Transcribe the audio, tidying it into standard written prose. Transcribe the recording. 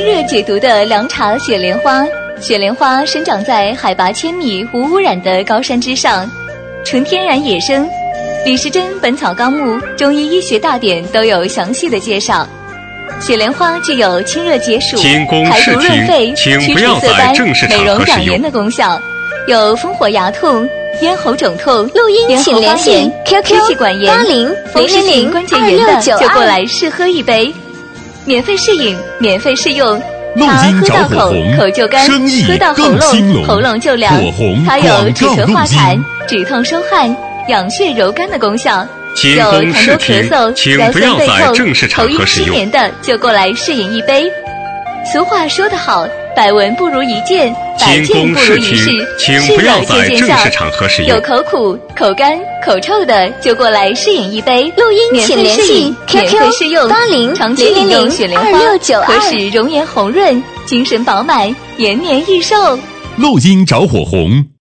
清热解毒的凉茶雪莲花。雪莲花生长在海拔1000米无污染的高山之上，纯天然野生。李时珍《本草纲目》《中医医学大典》都有详细的介绍。雪莲花具有清热解暑、排毒润肺、驱除色斑、美容养颜的功效，有烽火牙痛、咽喉肿痛、 录音请联系 QQ 支气管炎、风湿性关节炎的就过来试喝一杯，免费试饮，免费试用。它喝到口，口就干；喝到喉咙，喉咙就凉。它有止咳化痰、止痛收汗、养血柔肝的功效。有痰多咳嗽、腰酸背痛、头晕失眠的就过来试饮一杯。俗话说得好，百闻不如一见，百见不如一试，试了就见效。有口苦、口干、口臭的就过来试饮一杯。 录音请联系 QQ 长期饮用雪莲花，可使容颜红润、精神饱满、延年益寿。 录音着火红。